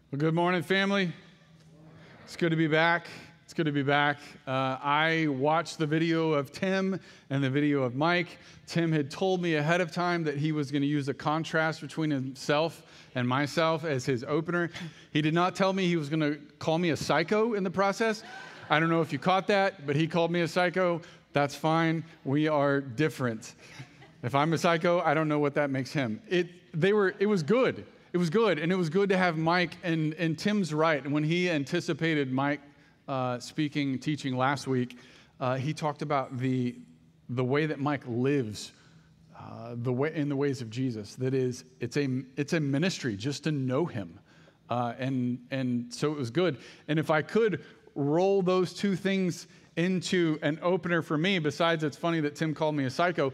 Well, good morning, family. It's good to be back. It's good to be back. I watched the video of Tim and the video of Mike. Tim had told me ahead of time that he was going to use a contrast between himself and myself as his opener. He did not tell me he was going to call me a psycho in the process. I don't know if you caught that, but he called me a psycho. That's fine. We are different. If I'm a psycho, I don't know what that makes him. It was good. It was good, and it was good to have Mike, and Tim's right. And when he anticipated Mike teaching last week, he talked about the way that Mike lives, in the ways of Jesus. That is, it's a ministry just to know him, and so it was good. And if I could roll those two things into an opener for me, besides it's funny that Tim called me a psycho,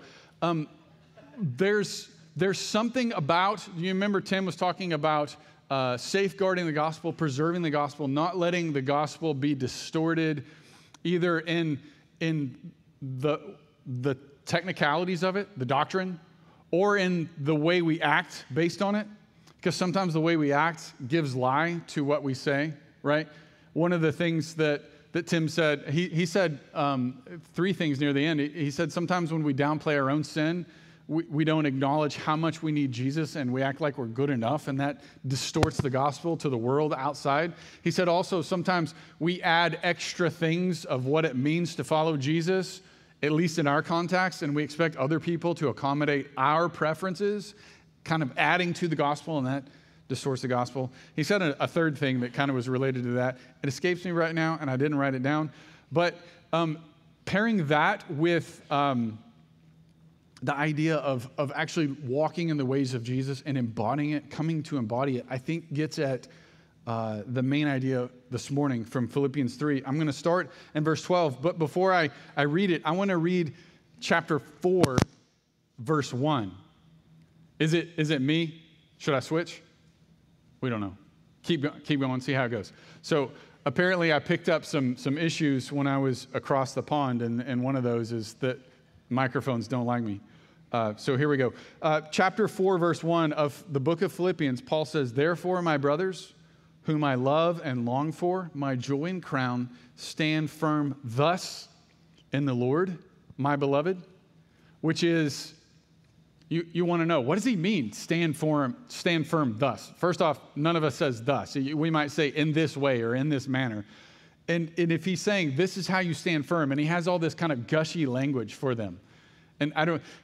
there's something about, you remember Tim was talking about safeguarding the gospel, preserving the gospel, not letting the gospel be distorted either in the technicalities of it, the doctrine, or in the way we act based on it. Because sometimes the way we act gives lie to what we say, right? One of the things that Tim said, he said three things near the end. He said sometimes when we downplay our own sin, we don't acknowledge how much we need Jesus, and we act like we're good enough, and that distorts the gospel to the world outside. He said also sometimes we add extra things of what it means to follow Jesus, at least in our context, and we expect other people to accommodate our preferences, kind of adding to the gospel, and that distorts the gospel. He said a third thing that kind of was related to that. It escapes me right now, and I didn't write it down, but pairing that with the idea of actually walking in the ways of Jesus and embodying it, coming to embody it, I think gets at the main idea this morning from Philippians 3. I'm going to start in verse 12, but before I read it, I want to read chapter 4, verse 1. Is it me? Should I switch? We don't know. Keep going, see how it goes. So apparently I picked up some issues when I was across the pond, and one of those is that microphones don't like me. So here we go. Chapter 4, verse 1 of the book of Philippians, Paul says, "Therefore, my brothers, whom I love and long for, my joy and crown, stand firm thus in the Lord, my beloved," which is, you want to know, what does he mean, stand firm thus? First off, none of us says thus. We might say in this way or in this manner. And if he's saying this is how you stand firm, and he has all this kind of gushy language for them. And I don't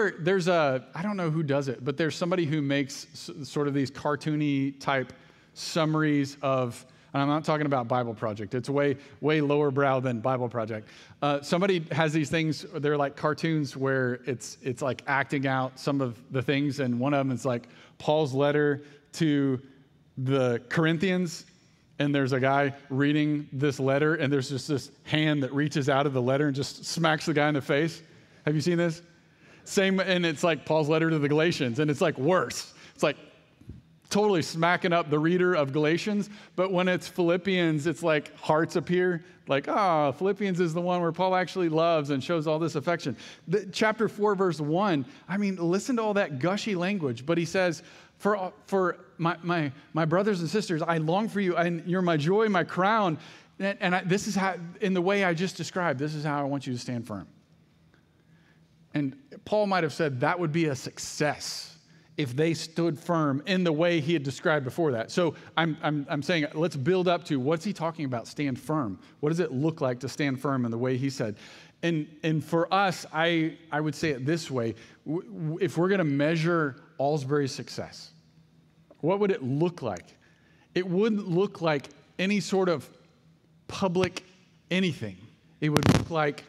know who does it, but there's somebody who makes sort of these cartoony type summaries of, and I'm not talking about Bible Project. It's way lower brow than Bible Project. Somebody has these things, they're like cartoons where it's like acting out some of the things, and one of them is like Paul's letter to the Corinthians, and there's a guy reading this letter, and there's just this hand that reaches out of the letter and just smacks the guy in the face. Have you seen this? Same, and it's like Paul's letter to the Galatians, and it's like worse. It's like totally smacking up the reader of Galatians, but when it's Philippians, it's like hearts appear, like, Philippians is the one where Paul actually loves and shows all this affection. Chapter 4, verse 1, I mean, listen to all that gushy language, but he says, for my brothers and sisters, I long for you, and you're my joy, my crown, and this is how, in the way I just described, this is how I want you to stand firm. And Paul might have said that would be a success if they stood firm in the way he had described before that. So I'm saying, let's build up to, what's he talking about, stand firm? What does it look like to stand firm in the way he said? And for us, I would say it this way, if we're going to measure Alsbury's success, what would it look like? It wouldn't look like any sort of public anything. It would look like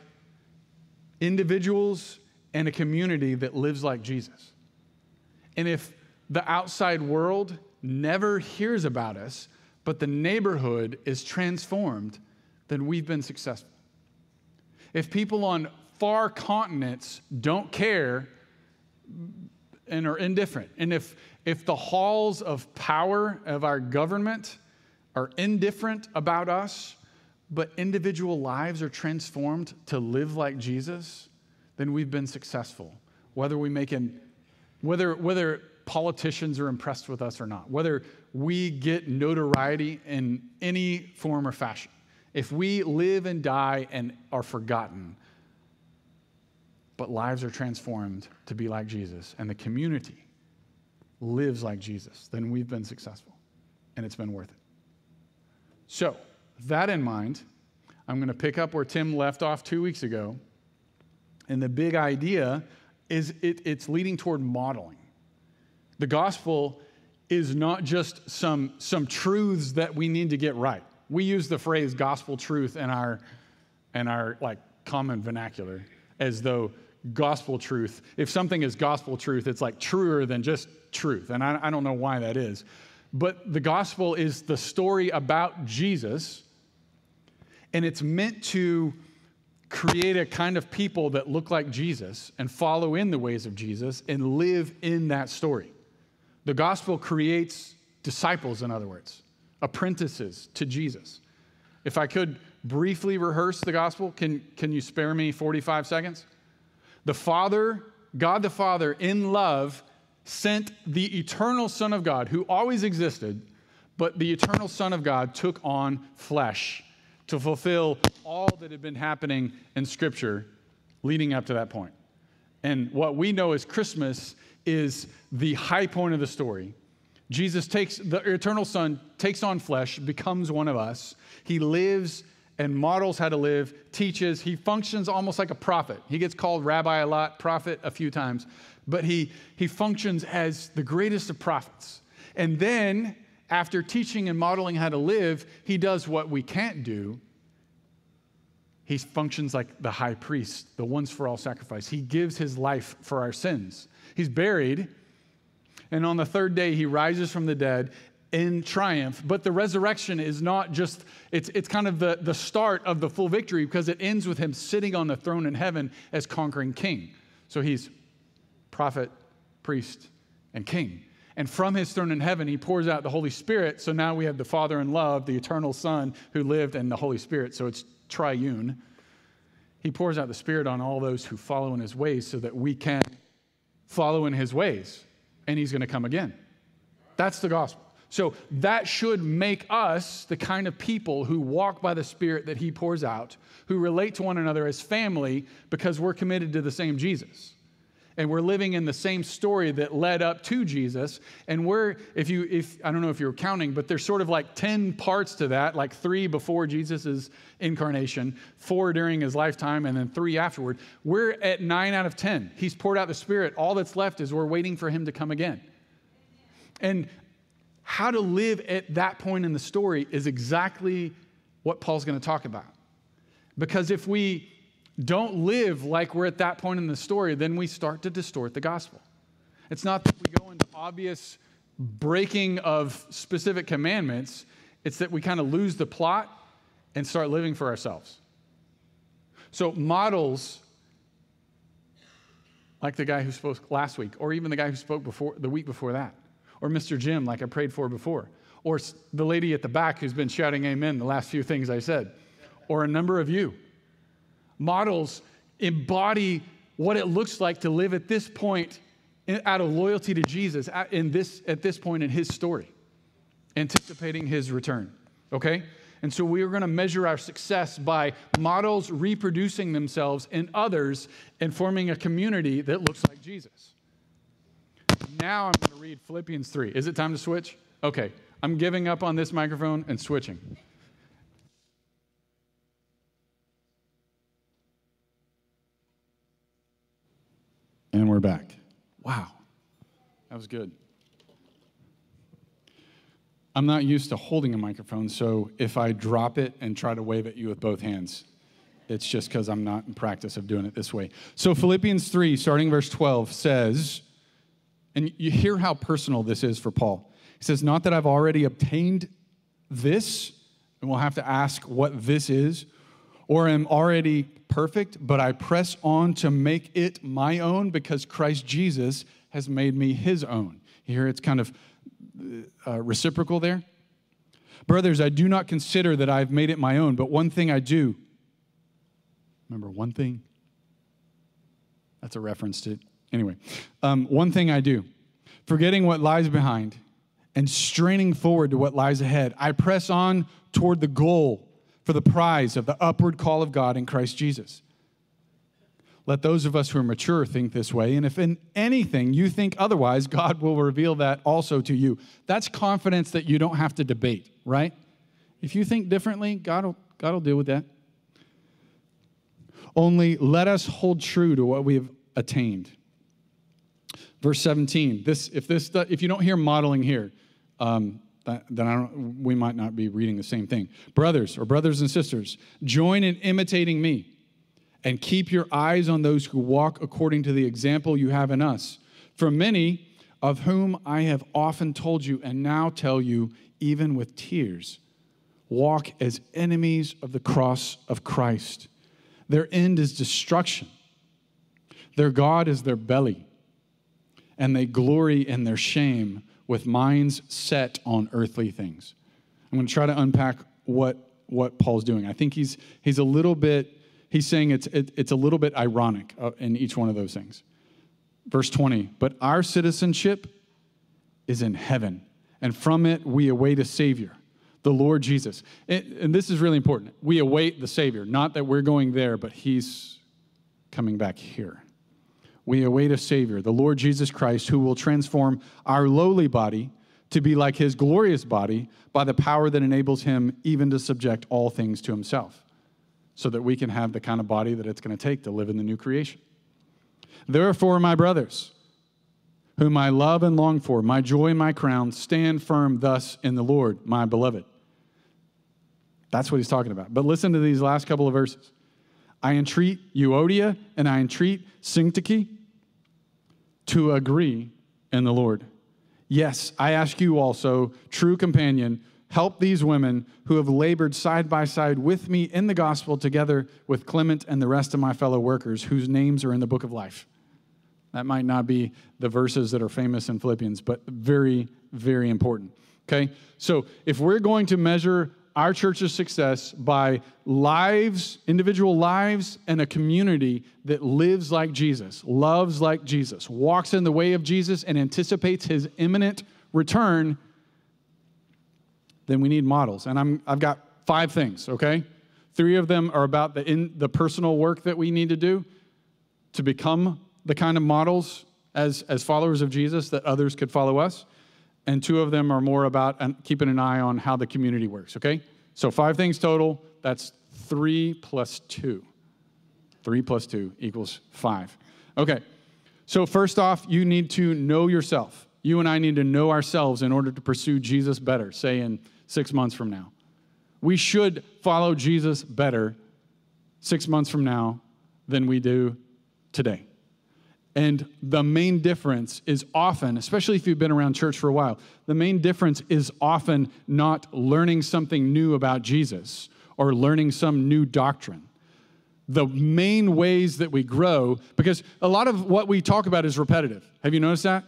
individuals and a community that lives like Jesus. And if the outside world never hears about us, but the neighborhood is transformed, then we've been successful. If people on far continents don't care and are indifferent, and if the halls of power of our government are indifferent about us, but individual lives are transformed to live like Jesus, then we've been successful. Whether politicians are impressed with us or not, whether we get notoriety in any form or fashion, if we live and die and are forgotten, but lives are transformed to be like Jesus, and the community lives like Jesus, then we've been successful, and it's been worth it. So, with that in mind, I'm going to pick up where Tim left off 2 weeks ago, and the big idea is it's leading toward modeling. The gospel is not just some truths that we need to get right. We use the phrase gospel truth in our like common vernacular as though gospel truth, if something is gospel truth, it's like truer than just truth. And I don't know why that is. But the gospel is the story about Jesus, and it's meant to create a kind of people that look like Jesus and follow in the ways of Jesus and live in that story. The gospel creates disciples, in other words, apprentices to Jesus. If I could briefly rehearse the gospel, can you spare me 45 seconds? The Father, God the Father, in love, sent the eternal Son of God, who always existed, but the eternal Son of God took on flesh to fulfill all that had been happening in Scripture leading up to that point. And what we know as Christmas is the high point of the story. Jesus the eternal Son takes on flesh, becomes one of us. He lives and models how to live, teaches. He functions almost like a prophet. He gets called rabbi a lot, prophet a few times, but he functions as the greatest of prophets. And then, after teaching and modeling how to live, he does what we can't do. He functions like the high priest, the once for all sacrifice. He gives his life for our sins. He's buried, and on the third day, he rises from the dead in triumph. But the resurrection is not just, it's kind of the start of the full victory, because it ends with him sitting on the throne in heaven as conquering king. So he's prophet, priest, and king. And from his throne in heaven, he pours out the Holy Spirit. So now we have the Father in love, the eternal Son who lived, and the Holy Spirit. So it's triune. He pours out the Spirit on all those who follow in his ways so that we can follow in his ways. And he's going to come again. That's the gospel. So that should make us the kind of people who walk by the Spirit that he pours out, who relate to one another as family because we're committed to the same Jesus. And we're living in the same story that led up to Jesus. And if I don't know if you're counting, but there's sort of like 10 parts to that, like 3 before Jesus' incarnation, 4 during his lifetime, and then 3 afterward. We're at 9 out of 10. He's poured out the Spirit. All that's left is we're waiting for him to come again. And how to live at that point in the story is exactly what Paul's going to talk about. Because if we don't live like we're at that point in the story, then we start to distort the gospel. It's not that we go into obvious breaking of specific commandments. It's that we kind of lose the plot and start living for ourselves. So models, like the guy who spoke last week, or even the guy who spoke the week before that, or Mr. Jim, like I prayed for before, or the lady at the back who's been shouting amen the last few things I said, or a number of you. Models embody what it looks like to live at this point out of loyalty to Jesus at this point in his story, anticipating his return, okay? And so we are going to measure our success by models reproducing themselves in others and forming a community that looks like Jesus. Now I'm going to read Philippians 3. Is it time to switch? Okay, I'm giving up on this microphone and switching. And we're back. Wow, that was good. I'm not used to holding a microphone, so if I drop it and try to wave at you with both hands, it's just because I'm not in practice of doing it this way. So Philippians 3, starting verse 12, says, and you hear how personal this is for Paul. He says, not that I've already obtained this, and we'll have to ask what this is, or am already perfect, but I press on to make it my own because Christ Jesus has made me his own. You hear it's kind of reciprocal there. Brothers, I do not consider that I've made it my own, but one thing I do. Remember one thing? That's a reference to, anyway. One thing I do. Forgetting what lies behind and straining forward to what lies ahead, I press on toward the goal for the prize of the upward call of God in Christ Jesus. Let those of us who are mature think this way, and if in anything you think otherwise, God will reveal that also to you. That's confidence that you don't have to debate, right? If you think differently, God will deal with that. Only let us hold true to what we have attained. Verse 17. If you don't hear modeling here, then we might not be reading the same thing. Brothers and sisters, join in imitating me, and keep your eyes on those who walk according to the example you have in us. For many of whom I have often told you and now tell you, even with tears, walk as enemies of the cross of Christ. Their end is destruction. Their God is their belly, and they glory in their shame with minds set on earthly things. I'm going to try to unpack what Paul's doing. I think he's a little bit. He's saying it's a little bit ironic in each one of those things. Verse 20, but our citizenship is in heaven, and from it we await a Savior, the Lord Jesus. And this is really important. We await the Savior, not that we're going there, but he's coming back here. We await a Savior, the Lord Jesus Christ, who will transform our lowly body to be like his glorious body by the power that enables him even to subject all things to himself, so that we can have the kind of body that it's going to take to live in the new creation. Therefore, my brothers, whom I love and long for, my joy and my crown, stand firm thus in the Lord, my beloved. That's what he's talking about. But listen to these last couple of verses. I entreat Euodia and I entreat Syntyche to agree in the Lord. Yes, I ask you also, true companion, help these women who have labored side by side with me in the gospel, together with Clement and the rest of my fellow workers whose names are in the book of life. That might not be the verses that are famous in Philippians, but very, very important. Okay? So if we're going to measure our church's success by lives, individual lives, and a community that lives like Jesus, loves like Jesus, walks in the way of Jesus, and anticipates his imminent return, then we need models. And I've got 5 things, okay? 3 of them are about the personal work that we need to do to become the kind of models as followers of Jesus that others could follow us. And 2 of them are more about keeping an eye on how the community works, okay? So 5 things total. That's 3 plus 2. 3 plus 2 equals 5. Okay, so first off, you need to know yourself. You and I need to know ourselves in order to pursue Jesus better, say in 6 months from now. We should follow Jesus better 6 months from now than we do today. And the main difference is often, especially if you've been around church for a while, the main difference is often not learning something new about Jesus or learning some new doctrine. The main ways that we grow, because a lot of what we talk about is repetitive. Have you noticed that?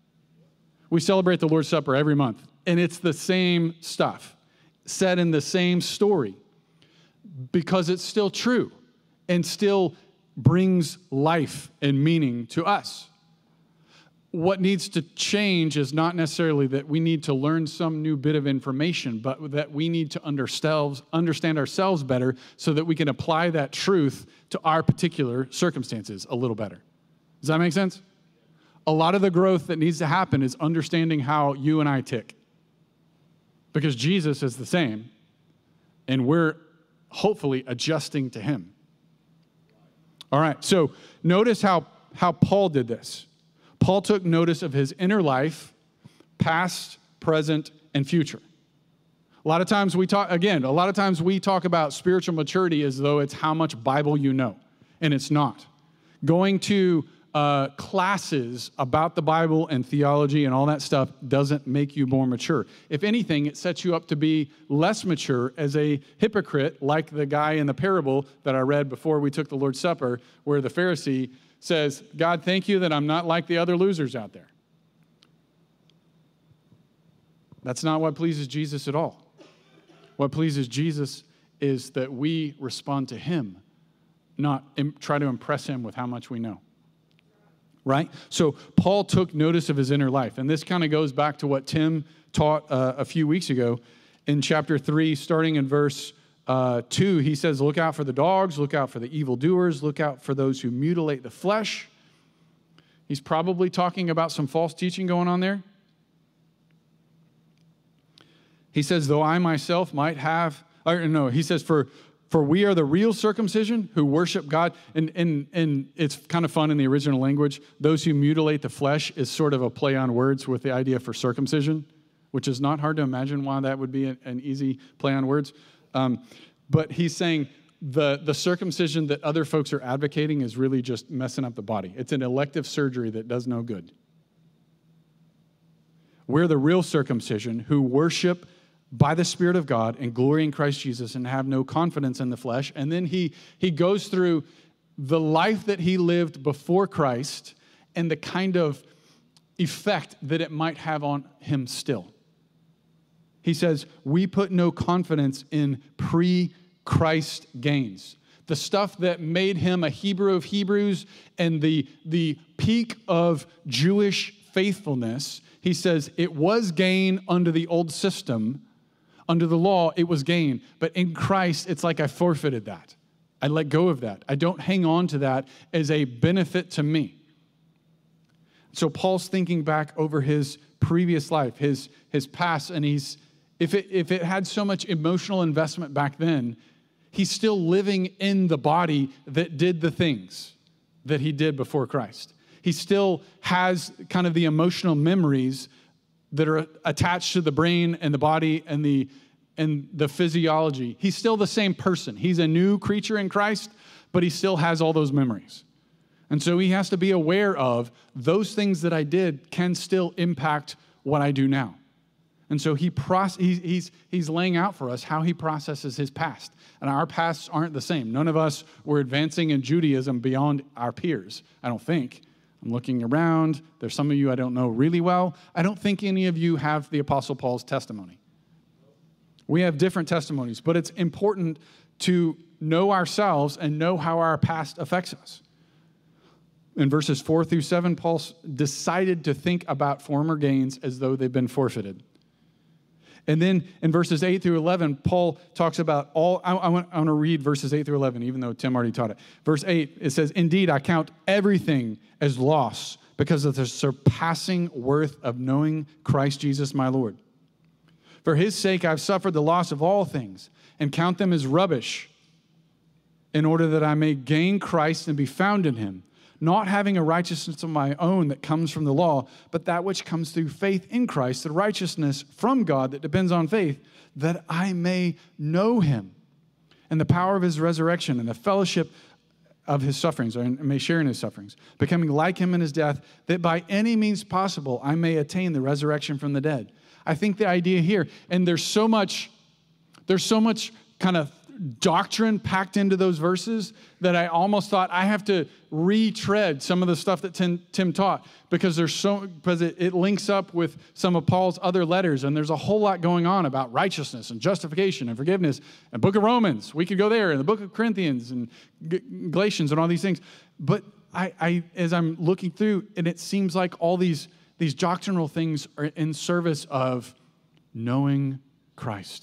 We celebrate the Lord's Supper every month, and it's the same stuff, said in the same story, because it's still true and still brings life and meaning to us. What needs to change is not necessarily that we need to learn some new bit of information, but that we need to understand ourselves better so that we can apply that truth to our particular circumstances a little better. Does that make sense? A lot of the growth that needs to happen is understanding how you and I tick. Because Jesus is the same, and we're hopefully adjusting to him. All right, so notice how Paul did this. Paul took notice of his inner life, past, present, and future. A lot of times we talk about spiritual maturity as though it's how much Bible you know, and it's not. Going to classes about the Bible and theology and all that stuff doesn't make you more mature. If anything, it sets you up to be less mature as a hypocrite, like the guy in the parable that I read before we took the Lord's Supper, where the Pharisee says, God, thank you that I'm not like the other losers out there. That's not what pleases Jesus at all. What pleases Jesus is that we respond to him, not try to impress him with how much we know. right? So Paul took notice of his inner life. And this kind of goes back to what Tim taught a few weeks ago in chapter 3, starting in verse 2. He says, look out for the dogs, look out for the evildoers, look out for those who mutilate the flesh. He's probably talking about some false teaching going on there. He says, though I myself might have, he says, for we are the real circumcision who worship God. And it's kind of fun in the original language. Those who mutilate the flesh is sort of a play on words with the idea for circumcision, which is not hard to imagine why that would be an easy play on words. But he's saying the circumcision that other folks are advocating is really just messing up the body. It's an elective surgery that does no good. We're the real circumcision who worship by the Spirit of God and glory in Christ Jesus and have no confidence in the flesh. And then he goes through the life that he lived before Christ and the kind of effect that it might have on him still. He says, we put no confidence in pre-Christ gains. The stuff that made him a Hebrew of Hebrews and the peak of Jewish faithfulness, he says, it was gain under the old system. Under the law, it was gain. But in Christ, it's like I forfeited that. I let go of that. I don't hang on to that as a benefit to me. So Paul's thinking back over his previous life, his past, and if it had so much emotional investment back then, he's still living in the body that did the things that he did before Christ. He still has kind of the emotional memories that are attached to the brain and the body and the physiology. He's still the same person. He's a new creature in Christ, but he still has all those memories. And so he has to be aware of those things that I did can still impact what I do now. And so he's laying out for us how he processes his past. And our pasts aren't the same. None of us were advancing in Judaism beyond our peers, I don't think. I'm looking around. There's some of you I don't know really well. I don't think any of you have the Apostle Paul's testimony. We have different testimonies, but it's important to know ourselves and know how our past affects us. In verses 4 through 7, Paul decided to think about former gains as though they've been forfeited. And then in verses 8 through 11, Paul talks about I want to read verses 8 through 11, even though Tim already taught it. Verse 8, it says, indeed, I count everything as loss because of the surpassing worth of knowing Christ Jesus my Lord. For his sake, I've suffered the loss of all things and count them as rubbish in order that I may gain Christ and be found in him, not having a righteousness of my own that comes from the law, but that which comes through faith in Christ, the righteousness from God that depends on faith, that I may know him and the power of his resurrection and the fellowship of his sufferings, or may share in his sufferings, becoming like him in his death, that by any means possible I may attain the resurrection from the dead. I think the idea here, and there's so much kind of doctrine packed into those verses that I almost thought I have to retread some of the stuff that Tim taught because it links up with some of Paul's other letters, and there's a whole lot going on about righteousness and justification and forgiveness and Book of Romans. We could go there, and the Book of Corinthians and Galatians and all these things. But I as I'm looking through, and it seems like all these doctrinal things are in service of knowing Christ.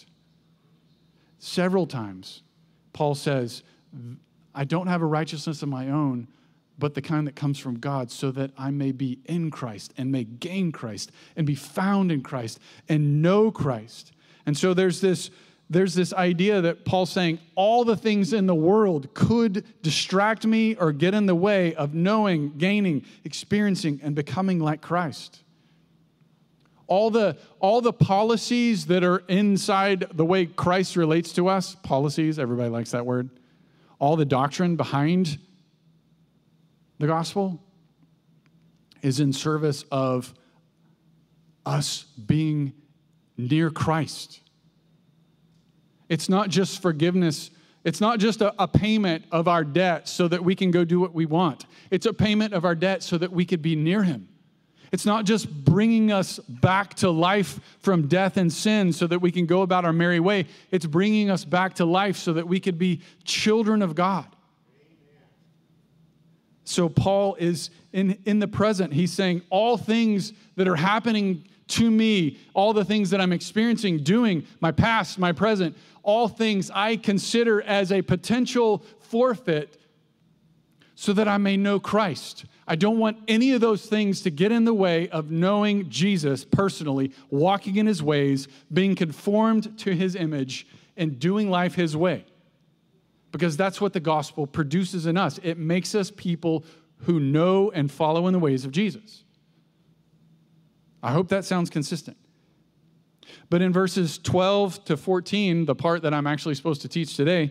Several times, Paul says, I don't have a righteousness of my own, but the kind that comes from God, so that I may be in Christ and may gain Christ and be found in Christ and know Christ. And so there's this idea that Paul's saying all the things in the world could distract me or get in the way of knowing, gaining, experiencing, and becoming like Christ. All the policies that are inside the way Christ relates to us, policies, everybody likes that word, all the doctrine behind the gospel is in service of us being near Christ. It's not just forgiveness. It's not just a payment of our debt so that we can go do what we want. It's a payment of our debt so that we could be near him. It's not just bringing us back to life from death and sin so that we can go about our merry way. It's bringing us back to life so that we could be children of God. So Paul is in the present. He's saying all things that are happening to me, all the things that I'm experiencing, doing, my past, my present, all things I consider as a potential forfeit so that I may know Christ. I don't want any of those things to get in the way of knowing Jesus personally, walking in his ways, being conformed to his image, and doing life his way. Because that's what the gospel produces in us. It makes us people who know and follow in the ways of Jesus. I hope that sounds consistent. But in verses 12 to 14, the part that I'm actually supposed to teach today,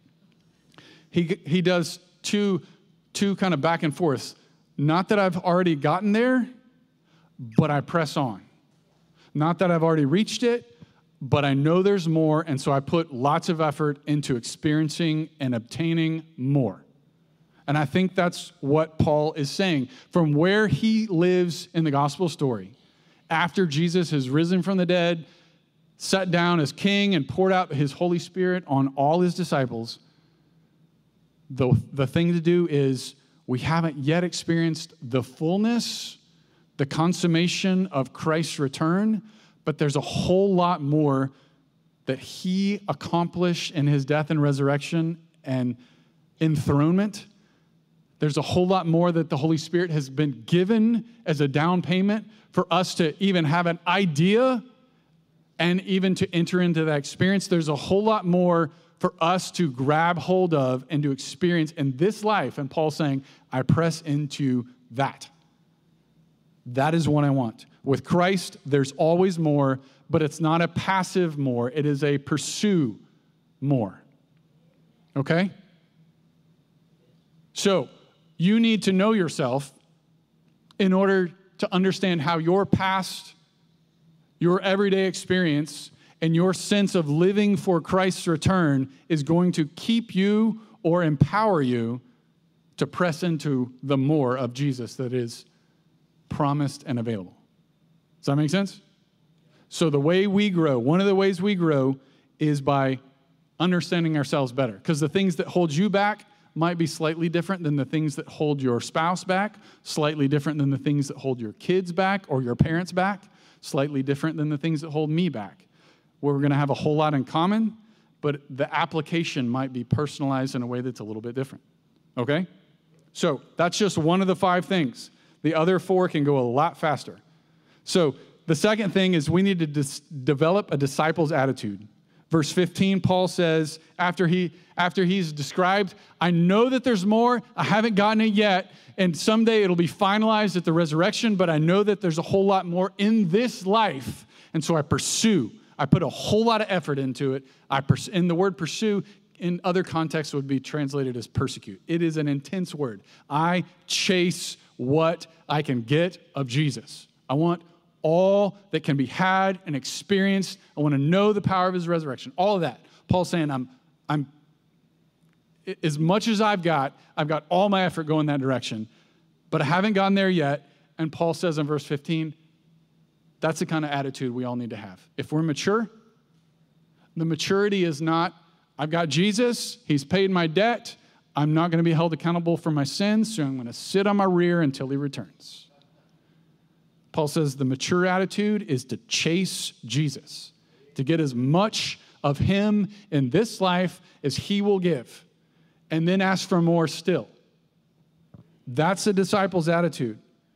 he does two kind of back and forths. Not that I've already gotten there, but I press on. Not that I've already reached it, but I know there's more, and so I put lots of effort into experiencing and obtaining more. And I think that's what Paul is saying. From where he lives in the gospel story, after Jesus has risen from the dead, sat down as king, and poured out his Holy Spirit on all his disciples, the thing to do is we haven't yet experienced the fullness, the consummation of Christ's return, but there's a whole lot more that he accomplished in his death and resurrection and enthronement. There's a whole lot more that the Holy Spirit has been given as a down payment for us to even have an idea and even to enter into that experience. There's a whole lot more for us to grab hold of and to experience in this life. And Paul's saying, I press into that. That is what I want. With Christ, there's always more, but it's not a passive more. It is a pursue more. Okay? So, you need to know yourself in order to understand how your past, your everyday experience, and your sense of living for Christ's return is going to keep you or empower you to press into the more of Jesus that is promised and available. Does that make sense? So the way we grow, one of the ways we grow is by understanding ourselves better. Because the things that hold you back might be slightly different than the things that hold your spouse back, slightly different than the things that hold your kids back or your parents back, slightly different than the things that hold me back. We're going to have a whole lot in common, but the application might be personalized in a way that's a little bit different. Okay? So that's just one of the 5 things. The other 4 can go a lot faster. So the second thing is we need to develop a disciple's attitude. Verse 15, Paul says, after he's described, I know that there's more, I haven't gotten it yet, and someday it'll be finalized at the resurrection, but I know that there's a whole lot more in this life, and so I pursue. I put a whole lot of effort into it. And the word pursue in other contexts would be translated as persecute. It is an intense word. I chase what I can get of Jesus. I want all that can be had and experienced. I want to know the power of his resurrection. All of that. Paul's saying, I'm as much as I've got all my effort going that direction, but I haven't gotten there yet. And Paul says in verse 15, that's the kind of attitude we all need to have. If we're mature, the maturity is not, I've got Jesus, he's paid my debt, I'm not going to be held accountable for my sins, so I'm going to sit on my rear until he returns. Paul says the mature attitude is to chase Jesus, to get as much of him in this life as he will give, and then ask for more still. That's a disciple's attitude.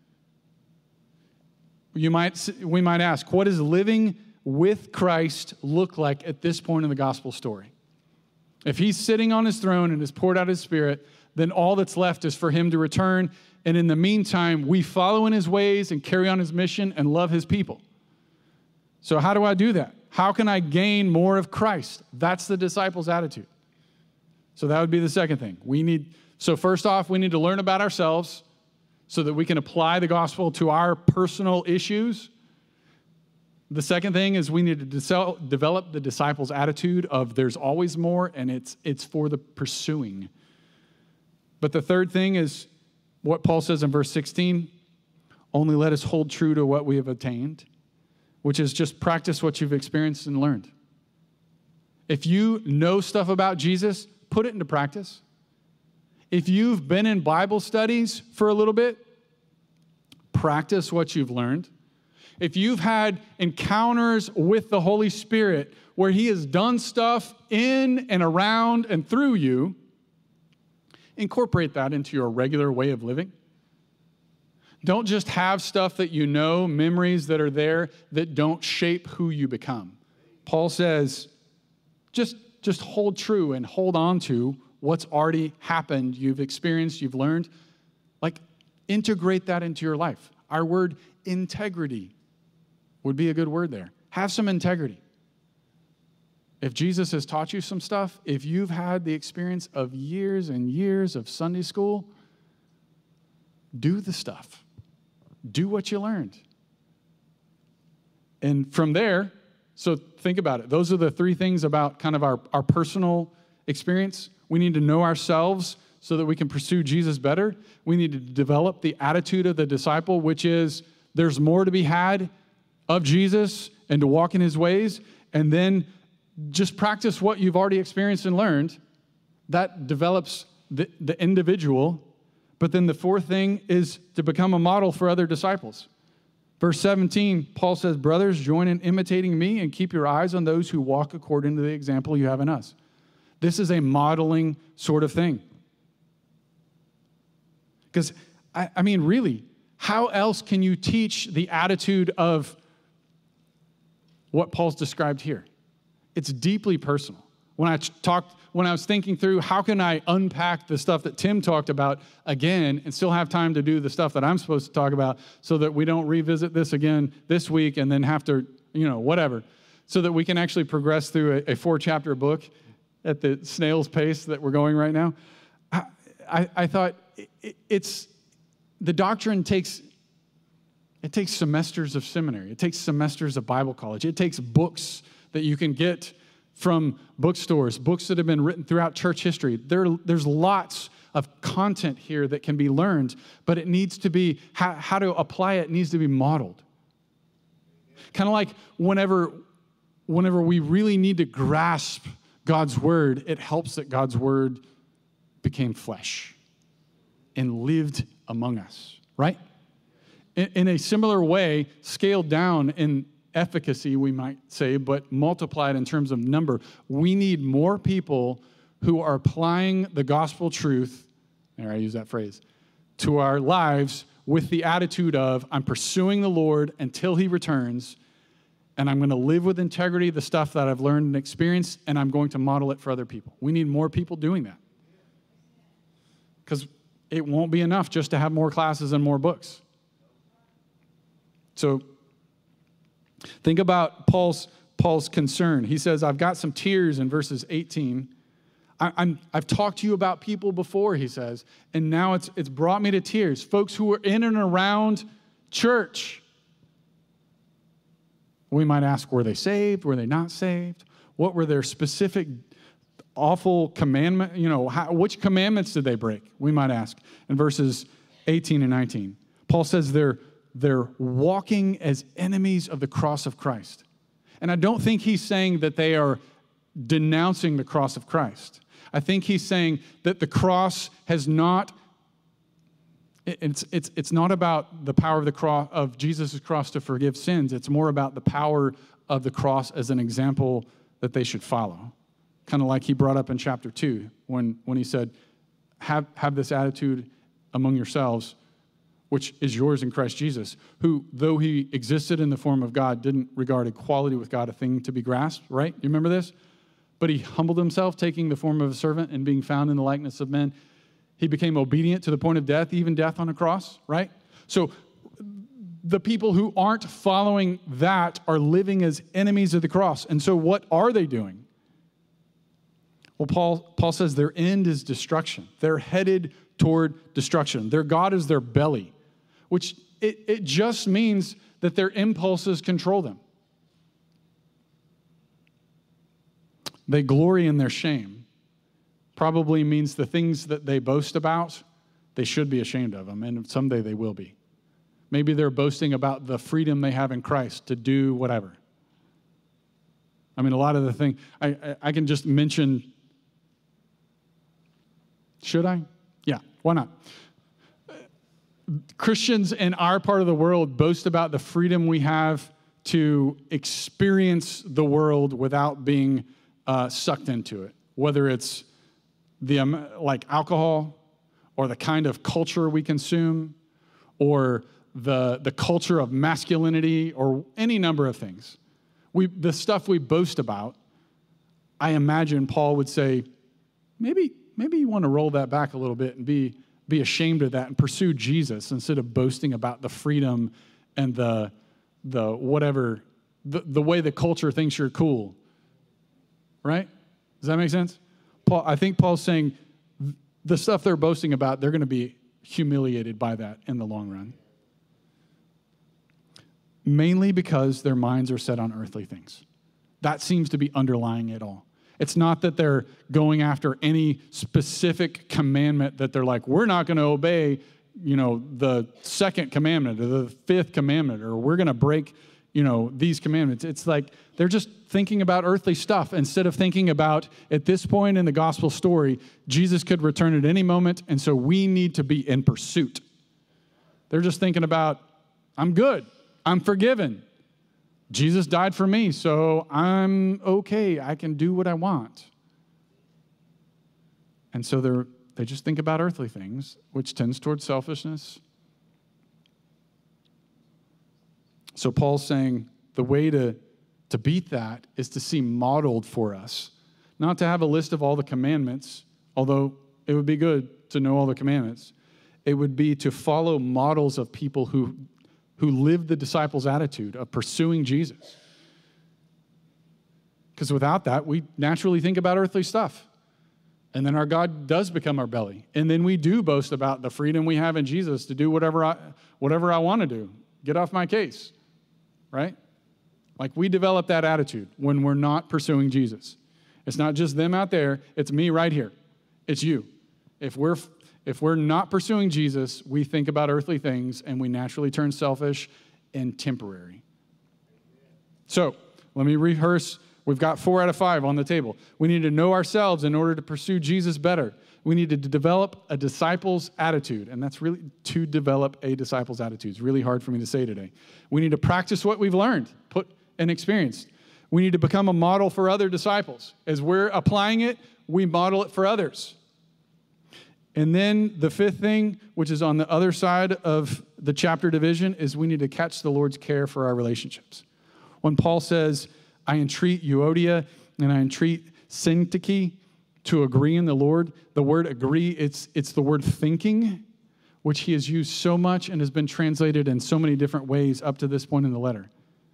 We might ask, what does living with Christ look like at this point in the gospel story? If he's sitting on his throne and has poured out his Spirit, then all that's left is for him to return. And in the meantime, we follow in his ways and carry on his mission and love his people. So how do I do that? How can I gain more of Christ? That's the disciples' attitude. So that would be the second thing. So first off, we need to learn about ourselves so that we can apply the gospel to our personal issues. The second thing is we need to develop the disciples' attitude of there's always more, and it's for the pursuing. But the third thing is what Paul says in verse 16, only let us hold true to what we have attained, which is just practice what you've experienced and learned. If you know stuff about Jesus, put it into practice. if you've been in Bible studies for a little bit, practice what you've learned. If you've had encounters with the Holy Spirit where he has done stuff in and around and through you, incorporate that into your regular way of living. Don't just have stuff that you know, memories that are there that don't shape who you become. Paul says, just hold true and hold on to what's already happened, you've experienced, you've learned. Like, integrate that into your life. Our word integrity would be a good word there. Have some integrity. If Jesus has taught you some stuff, if you've had the experience of years and years of Sunday school, do the stuff. Do what you learned. And from there, so think about it. Those are the three things about kind of our personal experience. We need to know ourselves so that we can pursue Jesus better. We need to develop the attitude of the disciple, which is there's more to be had of Jesus and to walk in his ways. And then just practice what you've already experienced and learned. That develops the individual. But then the fourth thing is to become a model for other disciples. Verse 17, Paul says, brothers, join in imitating me and keep your eyes on those who walk according to the example you have in us. This is a modeling sort of thing. Because, I mean, really, how else can you teach the attitude of what Paul's described here? It's deeply personal. When I was thinking through how can I unpack the stuff that Tim talked about again and still have time to do the stuff that I'm supposed to talk about so that we don't revisit this again this week and then have to, whatever, so that we can actually progress through a 4-chapter book at the snail's pace that we're going right now. I thought it's the doctrine takes semesters of seminary. It takes semesters of Bible college. It takes books that you can get from bookstores, books that have been written throughout church history. There's lots of content here that can be learned, but it needs to be, how to apply it needs to be modeled. Kind of like whenever we really need to grasp God's word, it helps that God's word became flesh and lived among us, right? In a similar way, scaled down in efficacy, we might say, but multiplied in terms of number. We need more people who are applying the gospel truth, there I use that phrase, to our lives with the attitude of, I'm pursuing the Lord until he returns, and I'm going to live with integrity the stuff that I've learned and experienced, and I'm going to model it for other people. We need more people doing that. Because it won't be enough just to have more classes and more books. So, think about Paul's concern. He says, I've got some tears in verses 18. I've talked to you about people before, he says, and now it's brought me to tears. Folks who were in and around church. We might ask, were they saved? Were they not saved? What were their specific awful commandment? Which commandments did they break? We might ask in verses 18 and 19. Paul says they're walking as enemies of the cross of Christ. And I don't think he's saying that they are denouncing the cross of Christ. I think he's saying that the cross has not, it's not about the power of the cross, of Jesus' cross to forgive sins. It's more about the power of the cross as an example that they should follow. Kind of like he brought up in chapter 2 when he said, have this attitude among yourselves, which is yours in Christ Jesus, who, though he existed in the form of God, didn't regard equality with God a thing to be grasped, right? You remember this? But he humbled himself, taking the form of a servant and being found in the likeness of men. He became obedient to the point of death, even death on a cross, right? So the people who aren't following that are living as enemies of the cross. And so what are they doing? Well, Paul says their end is destruction. They're headed toward destruction. Their God is their belly, which it just means that their impulses control them. They glory in their shame. Probably means the things that they boast about, they should be ashamed of them, and someday they will be. Maybe they're boasting about the freedom they have in Christ to do whatever. I mean, a lot of the things, I can just mention, should I? Yeah. Why not? Christians in our part of the world boast about the freedom we have to experience the world without being sucked into it, whether it's like alcohol or the kind of culture we consume or the culture of masculinity or any number of things. The stuff we boast about, I imagine Paul would say, maybe you want to roll that back a little bit and be ashamed of that and pursue Jesus instead of boasting about the freedom and the whatever, the way the culture thinks you're cool. Right? Does that make sense? I think Paul's saying the stuff they're boasting about, they're going to be humiliated by that in the long run. Mainly because their minds are set on earthly things. That seems to be underlying it all. It's not that they're going after any specific commandment that they're like, we're not going to obey, the second commandment or the fifth commandment, or we're going to break, these commandments. It's like they're just thinking about earthly stuff instead of thinking about, at this point in the gospel story, Jesus could return at any moment, and so we need to be in pursuit. They're just thinking about, I'm good. I'm forgiven. Jesus died for me, so I'm okay. I can do what I want. And so they just think about earthly things, which tends towards selfishness. So Paul's saying the way to beat that is to see modeled for us, not to have a list of all the commandments, although it would be good to know all the commandments. It would be to follow models of people who lived the disciples' attitude of pursuing Jesus. Because without that, we naturally think about earthly stuff. And then our God does become our belly. And then we do boast about the freedom we have in Jesus to do whatever I want to do. Get off my case, right? Like we develop that attitude when we're not pursuing Jesus. It's not just them out there, it's me right here. It's you. If we're not pursuing Jesus, we think about earthly things and we naturally turn selfish and temporary. So let me rehearse. We've got 4 out of 5 on the table. We need to know ourselves in order to pursue Jesus better. We need to develop a disciple's attitude. And that's really to develop a disciple's attitude. It's really hard for me to say today. We need to practice what we've learned, put and experienced. We need to become a model for other disciples. As we're applying it, we model it for others. And then the 5th thing, which is on the other side of the chapter division, is we need to catch the Lord's care for our relationships. When Paul says, I entreat Euodia and I entreat Syntyche to agree in the Lord, the word agree, it's the word thinking, which he has used so much and has been translated in so many different ways up to this point in the letter.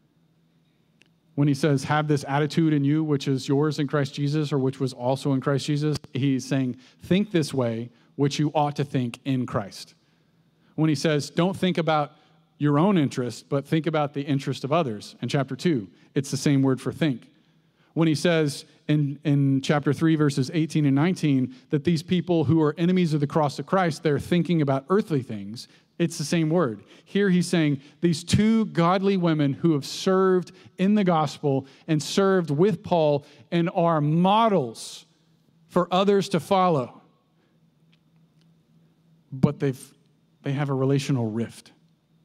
When he says, have this attitude in you, which is yours in Christ Jesus, or which was also in Christ Jesus, he's saying, think this way, which you ought to think in Christ. When he says, don't think about your own interest, but think about the interest of others, in chapter 2, it's the same word for think. When he says in chapter 3, verses 18 and 19, that these people who are enemies of the cross of Christ, they're thinking about earthly things, it's the same word. Here he's saying these 2 godly women who have served in the gospel and served with Paul and are models for others to follow. But they have a relational rift.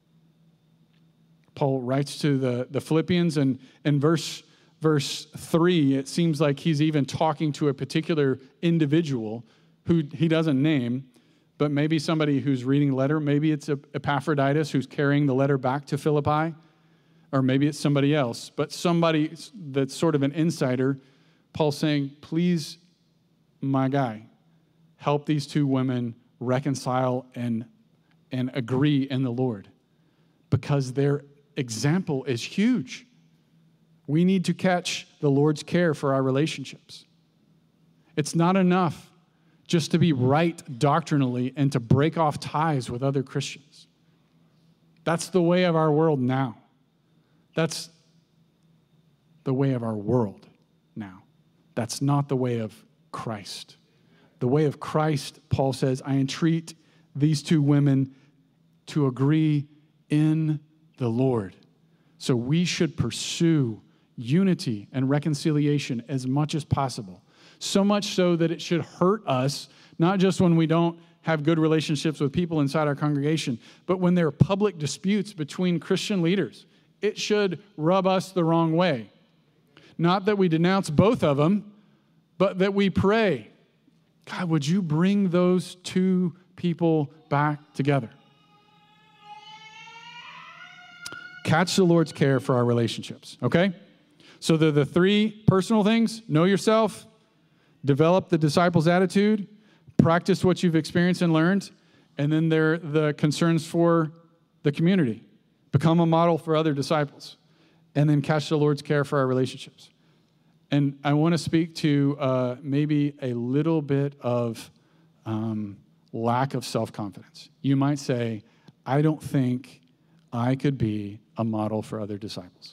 Paul writes to the Philippians, and in verse 3, it seems like he's even talking to a particular individual who he doesn't name, but maybe somebody who's reading the letter. Maybe it's Epaphroditus who's carrying the letter back to Philippi, or maybe it's somebody else, but somebody that's sort of an insider. Paul's saying, please, my guy, help these 2 women reconcile and agree in the Lord, because their example is huge. We need to catch the Lord's care for our relationships. It's not enough just to be right doctrinally and to break off ties with other Christians. That's the way of our world now. That's the way of our world now. That's not the way of Christ. The way of Christ, Paul says, I entreat these 2 women to agree in the Lord. So we should pursue unity and reconciliation as much as possible. So much so that it should hurt us, not just when we don't have good relationships with people inside our congregation. But when there are public disputes between Christian leaders, it should rub us the wrong way. Not that we denounce both of them, but that we pray, God, would you bring those two people back together? Catch the Lord's care for our relationships, okay? So they're the three personal things: know yourself, develop the disciples' attitude, practice what you've experienced and learned, and then they're the concerns for the community. Become a model for other disciples, and then catch the Lord's care for our relationships. And I want to speak to maybe a little bit of lack of self-confidence. You might say, I don't think I could be a model for other disciples.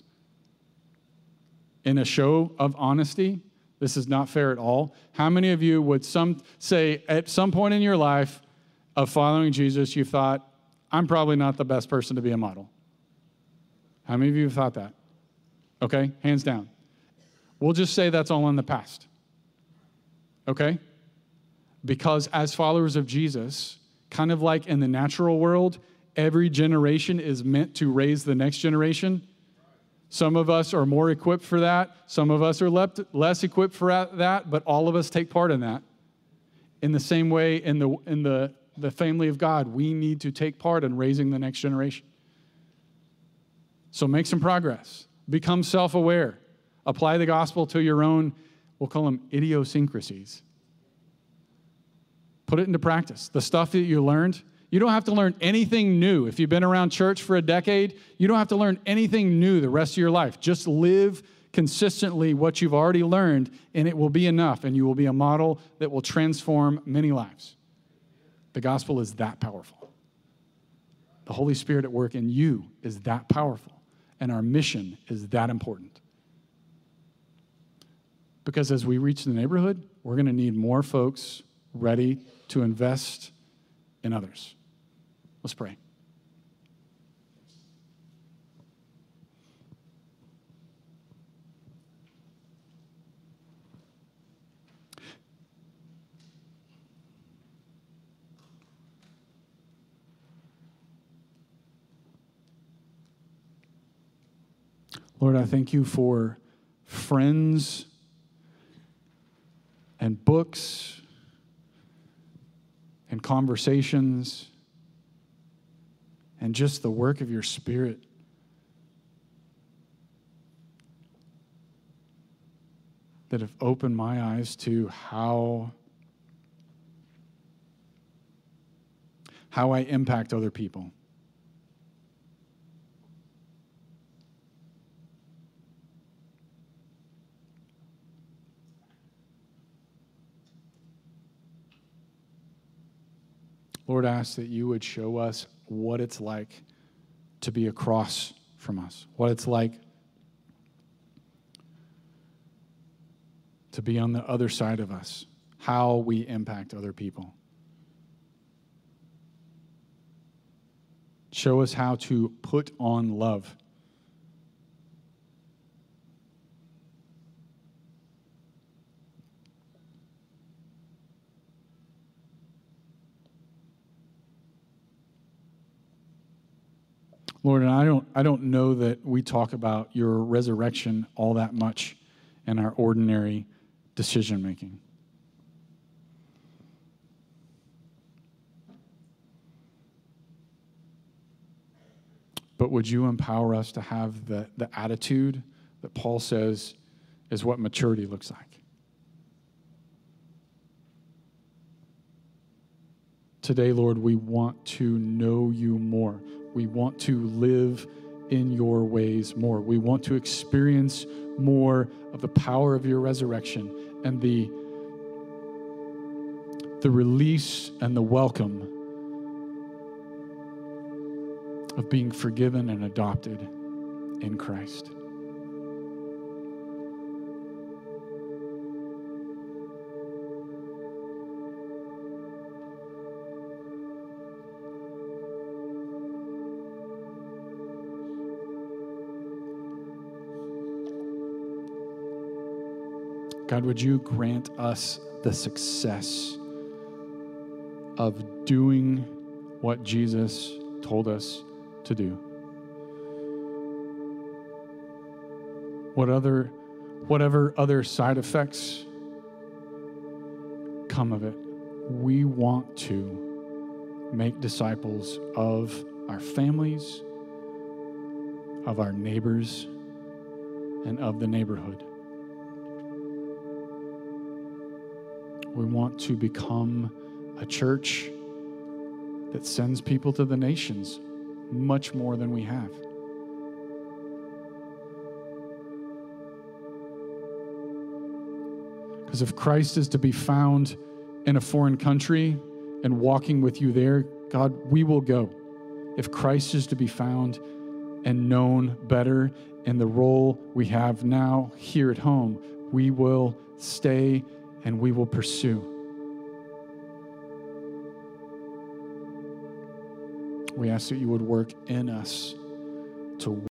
In a show of honesty, this is not fair at all. How many of you would say at some point in your life of following Jesus, you thought, I'm probably not the best person to be a model? How many of you have thought that? Okay, hands down. We'll just say that's all in the past. Okay? Because as followers of Jesus, kind of like in the natural world, every generation is meant to raise the next generation. Some of us are more equipped for that. Some of us are less equipped for that, but all of us take part in that. In the same way, in the family of God, we need to take part in raising the next generation. So make some progress. Become self-aware. Apply the gospel to your own, we'll call them idiosyncrasies. Put it into practice. The stuff that you learned, you don't have to learn anything new. If you've been around church for a decade, you don't have to learn anything new the rest of your life. Just live consistently what you've already learned, and it will be enough, and you will be a model that will transform many lives. The gospel is that powerful. The Holy Spirit at work in you is that powerful, and our mission is that important. Because as we reach the neighborhood, we're going to need more folks ready to invest in others. Let's pray. Lord, I thank you for friends and books and conversations and just the work of your Spirit. That have opened my eyes to how I impact other people. Lord, I ask that you would show us what it's like to be across from us, what it's like to be on the other side of us, how we impact other people. Show us how to put on love. Lord, and I don't know that we talk about your resurrection all that much in our ordinary decision making. But would you empower us to have the attitude that Paul says is what maturity looks like? Today, Lord, we want to know you more. We want to live in your ways more. We want to experience more of the power of your resurrection and the release and the welcome of being forgiven and adopted in Christ. God, would you grant us the success of doing what Jesus told us to do. Whatever other side effects come of it, we want to make disciples of our families, of our neighbors, and of the neighborhood. We want to become a church that sends people to the nations much more than we have. Because if Christ is to be found in a foreign country and walking with you there, God, we will go. If Christ is to be found and known better in the role we have now here at home, we will stay and we will pursue. We ask that you would work in us to